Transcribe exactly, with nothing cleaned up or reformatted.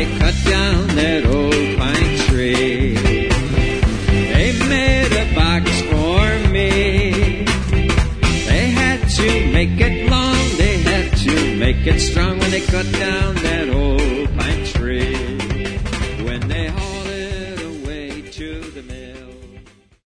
they cut down that old pine tree. They made a box for me. They had to make it long, they had to make it strong when they cut down that